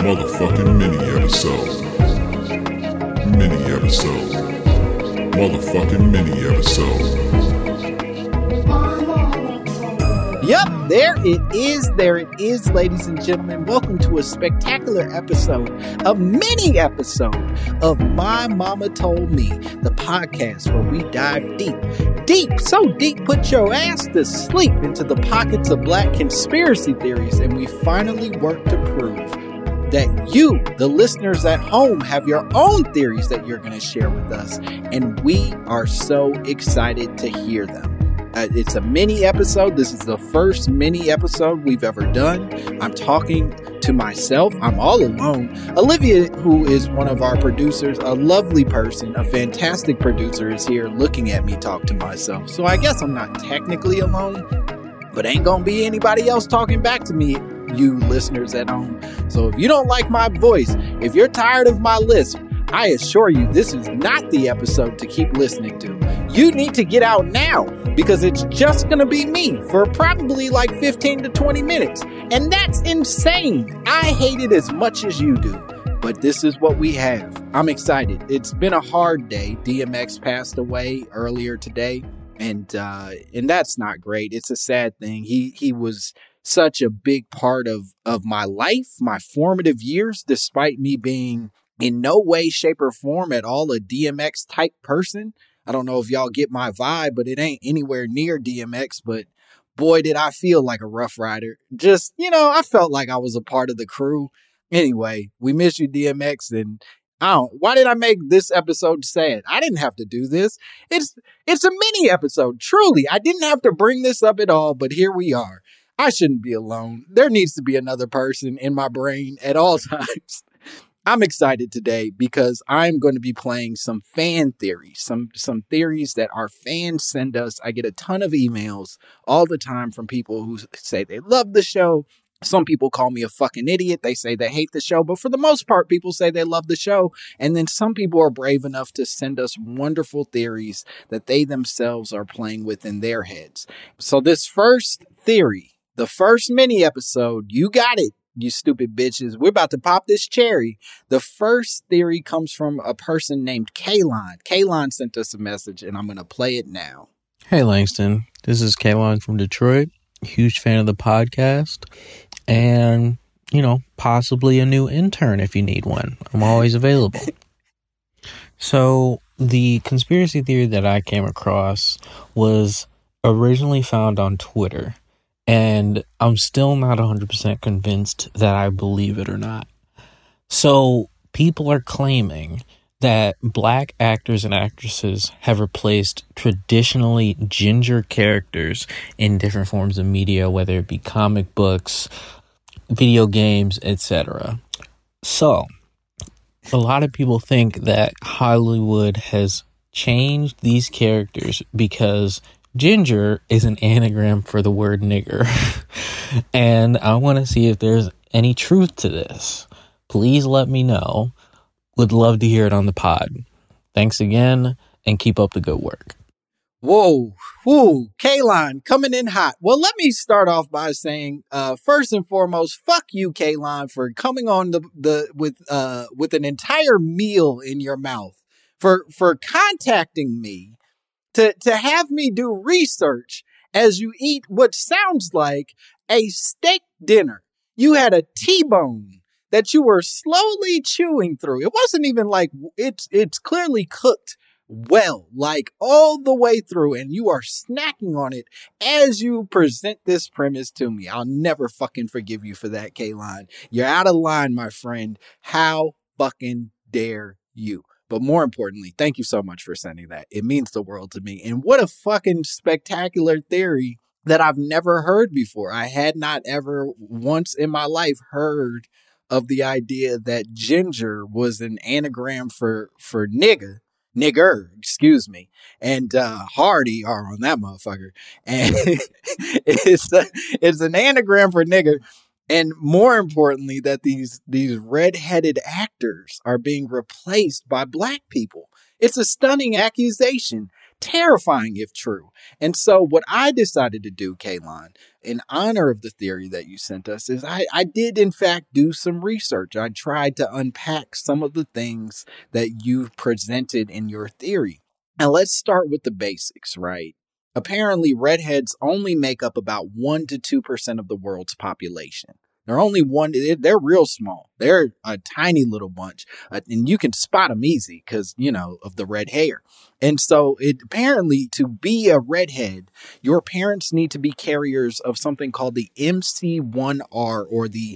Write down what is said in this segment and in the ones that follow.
Motherfucking mini episode. Mini episode. Motherfucking mini episode. Yep, there it is, ladies and gentlemen. Welcome to a spectacular episode, a mini episode of My Mama Told Me, the podcast where we dive deep, so deep, put your ass to sleep into the pockets of black conspiracy theories, and we finally work to prove that you, the listeners at home, have your own theories that you're going to share with us, and we are so excited to hear them. It's a mini episode. This is the first mini episode we've ever done. I'm talking to myself. I'm all alone. Olivia, who is one of our producers, a lovely person, a fantastic producer, is here looking at me talk to myself. So I guess I'm not technically alone, but ain't gonna be anybody else talking back to me, you listeners at home. So if you don't like my voice, if you're tired of my lisp, I assure you this is not the episode to keep listening to. You need to get out now because it's just going to be me for probably like 15 to 20 minutes. And that's insane. I hate it as much as you do, but this is what we have. I'm excited. It's been a hard day. DMX passed away earlier today, and that's not great. It's a sad thing. He was such a big part of my life, my formative years, despite me being in no way, shape, or form at all a DMX type person. I don't know if y'all get my vibe, but it ain't anywhere near DMX. But boy, did I feel like a Rough Rider. Just, I felt like I was a part of the crew. Anyway, we miss you, DMX. And why did I make this episode sad? I didn't have to do this. It's a mini episode. Truly, I didn't have to bring this up at all, but here we are. I shouldn't be alone. There needs to be another person in my brain at all times. I'm excited today because I'm going to be playing some fan theories, some theories that our fans send us. I get a ton of emails all the time from people who say they love the show. Some people call me a fucking idiot. They say they hate the show, but for the most part, people say they love the show. And then some people are brave enough to send us wonderful theories that they themselves are playing with in their heads. So this first theory, the first mini episode, you got it. You stupid bitches. We're about to pop this cherry. The first theory comes from a person named Kalon. Kalon sent us a message, and I'm going to play it now. Hey, Langston. This is Kalon from Detroit. Huge fan of the podcast. And, possibly a new intern if you need one. I'm always available. So, the conspiracy theory that I came across was originally found on Twitter. And I'm still not 100% convinced that I believe it or not. So people are claiming that black actors and actresses have replaced traditionally ginger characters in different forms of media, whether it be comic books, video games, etc. So a lot of people think that Hollywood has changed these characters because ginger is an anagram for the word nigger. And I want to see if there's any truth to this. Please let me know. Would love to hear it on the pod. Thanks again, and keep up the good work. Whoa, Kalon coming in hot. Well, let me start off by saying, first and foremost, fuck you, Kalon, for coming on with an entire meal in your mouth, for contacting me to have me do research as you eat what sounds like a steak dinner. You had a T-bone that you were slowly chewing through. It wasn't even like it's clearly cooked well, like all the way through, and you are snacking on it as you present this premise to me. I'll never fucking forgive you for that, Kalon. You're out of line, my friend. How fucking dare you? But more importantly, thank you so much for sending that. It means the world to me. And what a fucking spectacular theory that I've never heard before. I had not ever once in my life heard of the idea that ginger was an anagram for nigger, excuse me, and Hardy are on that motherfucker. And it's an anagram for nigger. And more importantly, that these red-headed actors are being replaced by black people. It's a stunning accusation. Terrifying if true. And so what I decided to do, Kaylon, in honor of the theory that you sent us, is I did in fact do some research. I tried to unpack some of the things that you presented in your theory. And let's start with the basics, right? Apparently, redheads only make up about 1 to 2% of the world's population. They're only they're real small. They're a tiny little bunch. And you can spot them easy because, of the red hair. And so apparently to be a redhead, your parents need to be carriers of something called the MC1R or the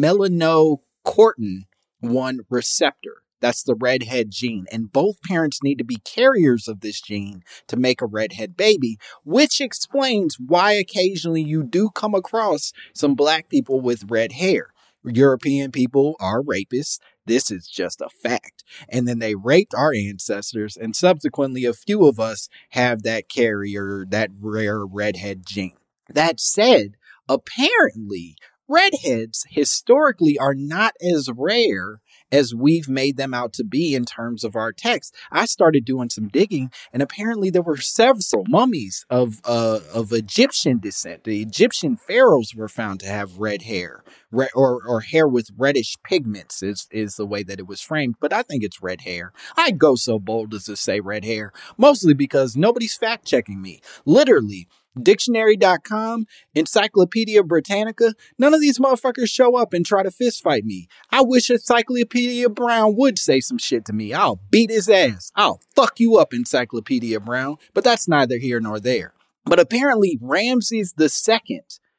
melanocortin 1 receptor. That's the redhead gene. And both parents need to be carriers of this gene to make a redhead baby, which explains why occasionally you do come across some black people with red hair. European people are rapists. This is just a fact. And then they raped our ancestors. And subsequently, a few of us have that carrier, that rare redhead gene. That said, apparently, redheads historically are not as rare as we've made them out to be in terms of our text. I started doing some digging, and apparently there were several mummies of Egyptian descent. The Egyptian pharaohs were found to have red hair, or hair with reddish pigments is the way that it was framed. But I think it's red hair. I'd go so bold as to say red hair, mostly because nobody's fact checking me. Literally. Dictionary.com, Encyclopedia Britannica, none of these motherfuckers show up and try to fist fight me. I wish Encyclopedia Brown would say some shit to me. I'll beat his ass. I'll fuck you up, Encyclopedia Brown. But that's neither here nor there. But apparently Ramses II,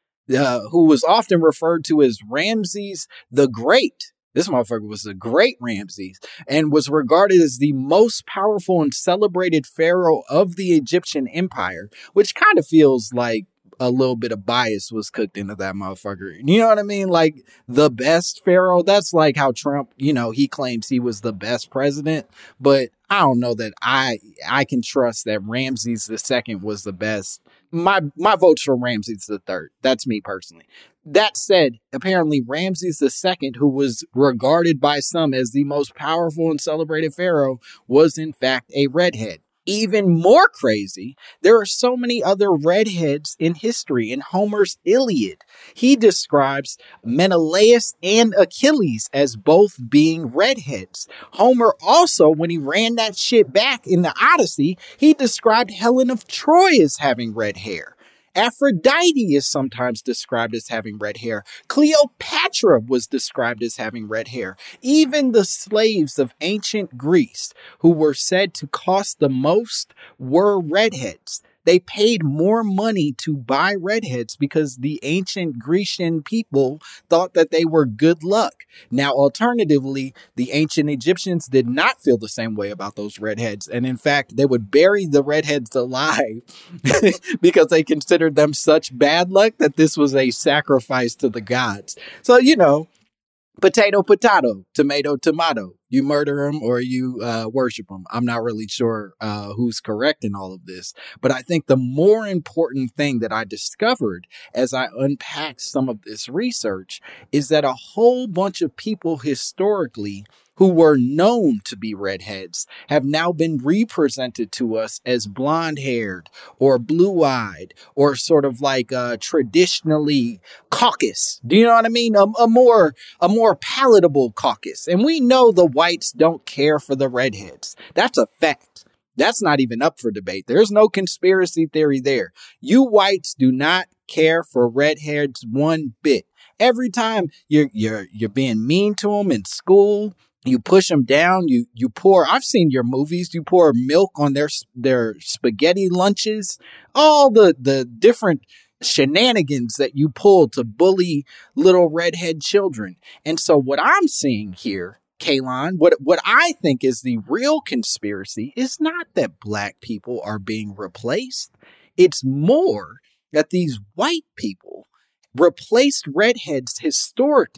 who was often referred to as Ramses the Great, this motherfucker was the great Ramses and was regarded as the most powerful and celebrated pharaoh of the Egyptian empire, which kind of feels like a little bit of bias was cooked into that motherfucker. You know what I mean? Like the best pharaoh. That's like how Trump, he claims he was the best president, but I don't know that I can trust that Ramses II was the best. My vote's for Ramses III. That's me personally. That said, apparently Ramses II, who was regarded by some as the most powerful and celebrated pharaoh, was in fact a redhead. Even more crazy, there are so many other redheads in history. In Homer's Iliad, he describes Menelaus and Achilles as both being redheads. Homer also, when he ran that shit back in the Odyssey, he described Helen of Troy as having red hair. Aphrodite is sometimes described as having red hair. Cleopatra was described as having red hair. Even the slaves of ancient Greece, who were said to cost the most, were redheads. They paid more money to buy redheads because the ancient Grecian people thought that they were good luck. Now, alternatively, the ancient Egyptians did not feel the same way about those redheads. And in fact, they would bury the redheads alive because they considered them such bad luck that this was a sacrifice to the gods. So, potato, potato, tomato, tomato. You murder them or you worship them. I'm not really sure who's correct in all of this. But I think the more important thing that I discovered as I unpacked some of this research is that a whole bunch of people historically who were known to be redheads have now been represented to us as blonde-haired or blue-eyed or sort of like traditionally caucus. Do you know what I mean? A more palatable caucus. And we know the whites don't care for the redheads. That's a fact. That's not even up for debate. There's no conspiracy theory there. You whites do not care for redheads one bit. Every time you're being mean to them in school, you push them down. You pour. I've seen your movies. You pour milk on their spaghetti lunches. All the different shenanigans that you pull to bully little redhead children. And so what I'm seeing here, Kaylon, what I think is the real conspiracy is not that black people are being replaced. It's more that these white people replaced redheads historically.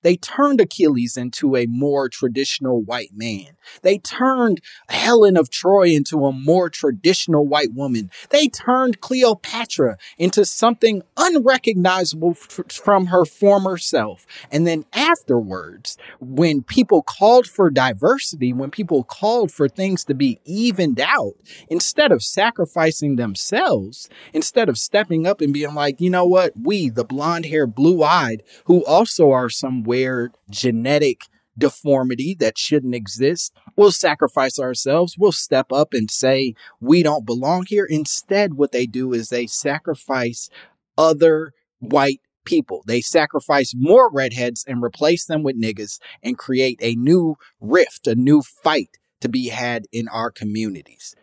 They turned Achilles into a more traditional white man. They turned Helen of Troy into a more traditional white woman. They turned Cleopatra into something unrecognizable from her former self. And then afterwards, when people called for diversity, when people called for things to be evened out, instead of sacrificing themselves, instead of stepping up and being like, you know what, we, the blonde hair, blue eyed, who also are some weird genetic deformity that shouldn't exist, we'll sacrifice ourselves. We'll step up and say, we don't belong here. Instead, what they do is they sacrifice other white people. They sacrifice more redheads and replace them with niggas and create a new rift, a new fight to be had in our communities.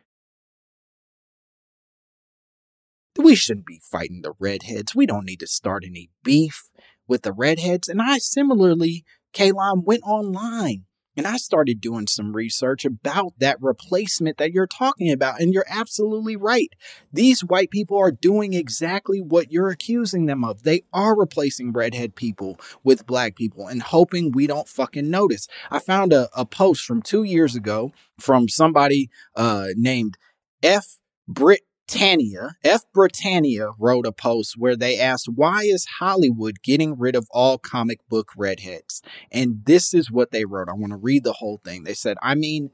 We shouldn't be fighting the redheads. We don't need to start any beef with the redheads. And I similarly, Kaylon, went online and I started doing some research about that replacement that you're talking about. And you're absolutely right. These white people are doing exactly what you're accusing them of. They are replacing redhead people with black people and hoping we don't fucking notice. I found a post from 2 years ago from somebody named F. Britannia wrote a post where they asked, why is Hollywood getting rid of all comic book redheads? And this is what they wrote. I want to read the whole thing. They said,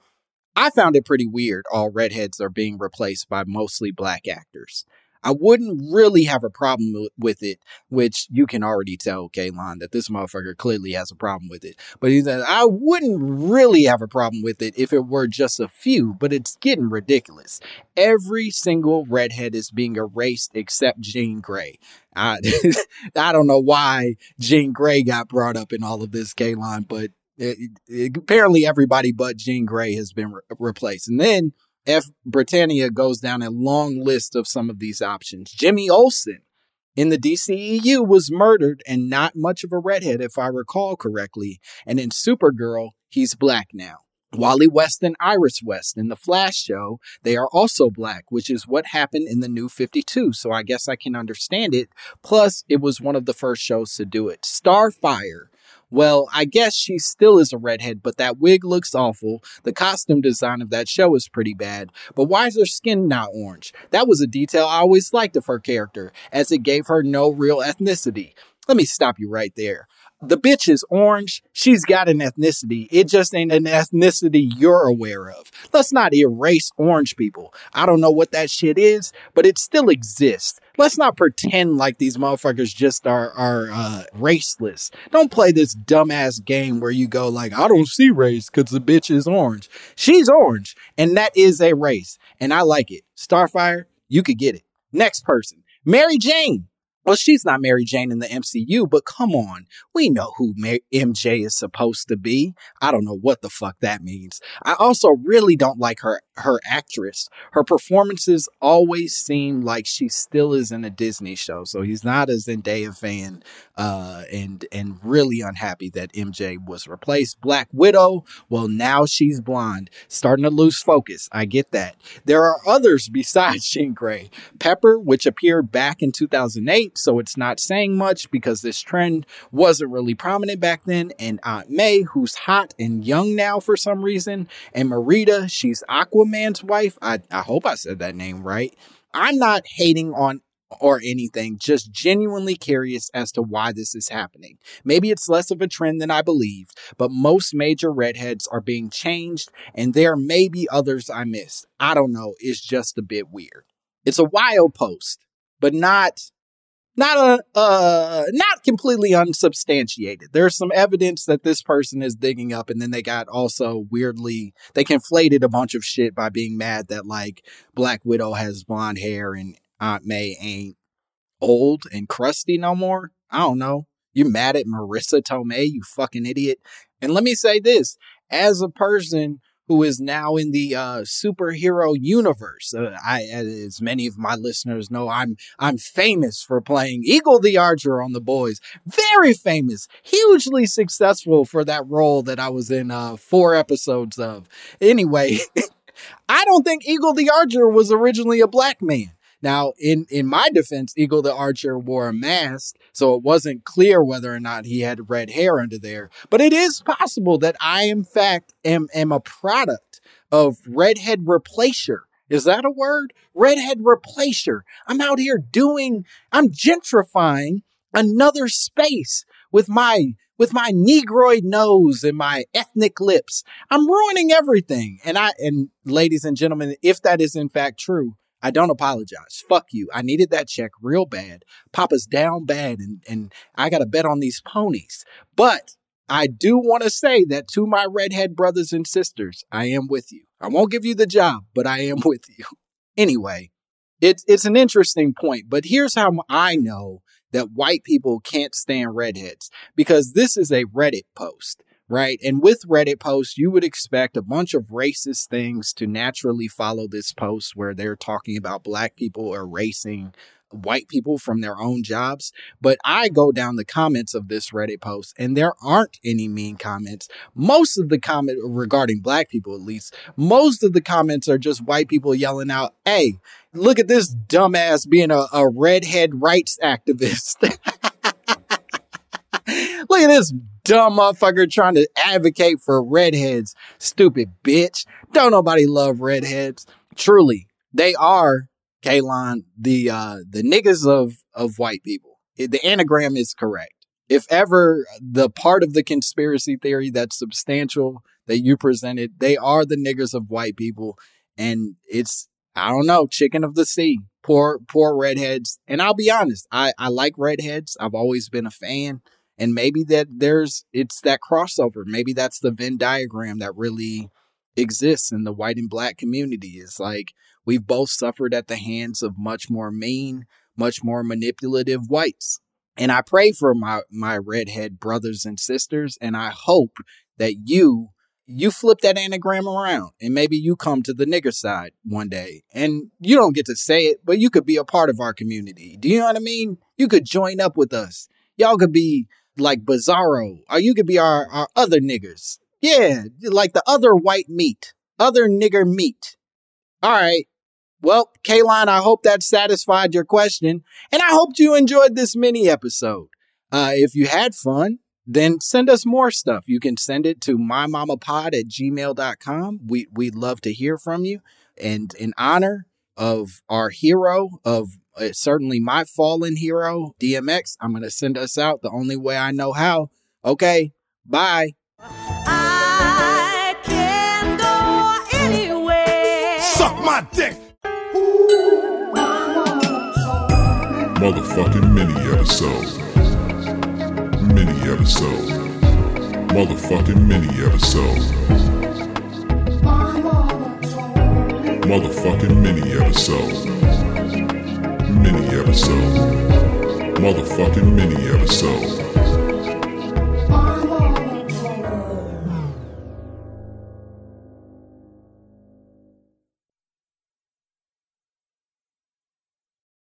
I found it pretty weird all redheads are being replaced by mostly black actors. I wouldn't really have a problem with it, which you can already tell, Kaylon, that this motherfucker clearly has a problem with it. But he said, I wouldn't really have a problem with it if it were just a few, but it's getting ridiculous. Every single redhead is being erased except Jean Grey. I don't know why Jean Grey got brought up in all of this, Kaylon, but apparently everybody but Jean Grey has been replaced. And then F. Britannia goes down a long list of some of these options. Jimmy Olsen in the DCEU was murdered and not much of a redhead, if I recall correctly. And in Supergirl, he's black now. Wally West and Iris West in the Flash show, they are also black, which is what happened in the New 52. So I guess I can understand it. Plus, it was one of the first shows to do it. Starfire. Well, I guess she still is a redhead, but that wig looks awful. The costume design of that show is pretty bad. But why is her skin not orange? That was a detail I always liked of her character, as it gave her no real ethnicity. Let me stop you right there. The bitch is orange. She's got an ethnicity. It just ain't an ethnicity you're aware of. Let's not erase orange people. I don't know what that shit is, but it still exists. Let's not pretend like these motherfuckers just are raceless. Don't play this dumbass game where you go like, I don't see race because the bitch is orange. She's orange, and that is a race, and I like it. Starfire, you could get it. Next person, Mary Jane. Well, she's not Mary Jane in the MCU, but come on. We know who MJ is supposed to be. I don't know what the fuck that means. I also really don't like her actress. Her performances always seem like she still is in a Disney show. So he's not a Zendaya fan, and really unhappy that MJ was replaced. Black Widow, well, now she's blonde. Starting to lose focus. I get that. There are others besides Jean Grey. Pepper, which appeared back in 2008. So it's not saying much because this trend wasn't really prominent back then. And Aunt May, who's hot and young now for some reason. And Merida, she's Aquaman's wife. I hope I said that name right. I'm not hating on or anything, just genuinely curious as to why this is happening. Maybe it's less of a trend than I believed, but most major redheads are being changed, and there may be others I missed. I don't know. It's just a bit weird. It's a wild post, but not completely unsubstantiated. There's some evidence that this person is digging up, and then they got also weirdly, they conflated a bunch of shit by being mad that like Black Widow has blonde hair and Aunt May ain't old and crusty no more. I don't know. You mad at Marissa Tomei, you fucking idiot. And let me say this, as a person who is now in the superhero universe. As many of my listeners know, I'm famous for playing Eagle the Archer on The Boys. Very famous, hugely successful for that role that I was in 4 episodes of. Anyway, I don't think Eagle the Archer was originally a black man. Now, in my defense, Eagle the Archer wore a mask, So it wasn't clear whether or not he had red hair under there. But it is possible that I, in fact, am a product of redhead replacer. Is that a word? Redhead replacer. I'm out here I'm gentrifying another space with my Negroid nose and my ethnic lips. I'm ruining everything. And ladies and gentlemen, if that is in fact true, I don't apologize. Fuck you. I needed that check real bad. Papa's down bad and I got to bet on these ponies. But I do want to say that to my redhead brothers and sisters, I am with you. I won't give you the job, but I am with you. Anyway, it's an interesting point, but here's how I know that white people can't stand redheads, because this is a Reddit post, right? And with Reddit posts, you would expect a bunch of racist things to naturally follow this post where they're talking about black people erasing white people from their own jobs. But I go down the comments of this Reddit post and there aren't any mean comments. Most of the comment regarding black people, at least, most of the comments are just white people yelling out, "Hey, look at this dumbass being a redhead rights activist." Look at this dumb motherfucker trying to advocate for redheads. Stupid bitch. Don't nobody love redheads. Truly, they are, Kaylon, the niggas of white people. The anagram is correct. If ever the part of the conspiracy theory that's substantial that you presented, they are the niggers of white people. And it's, I don't know, chicken of the sea. Poor redheads. And I'll be honest, I like redheads. I've always been a fan. And maybe it's that crossover. Maybe that's the Venn diagram that really exists in the white and black community. It's like we've both suffered at the hands of much more mean, much more manipulative whites. And I pray for my redhead brothers and sisters. And I hope that you flip that anagram around and maybe you come to the nigger side one day. And you don't get to say it, but you could be a part of our community. Do you know what I mean? You could join up with us. Y'all could be like Bizarro, or you could be our other niggers. Yeah, like the other white meat, other nigger meat. All right. Well, Kaylon, I hope that satisfied your question, and I hope you enjoyed this mini episode. If you had fun, then send us more stuff. You can send it to mymamapod@gmail.com. We'd love to hear from you. And in honor of our hero, of certainly my fallen hero, DMX, I'm going to send us out the only way I know how. Okay, bye. I can go anywhere. Suck my dick. Motherfucking mini episode. Mini episode. Motherfucking mini episode. Motherfucking mini episode. Mini episode. Motherfucking mini episode.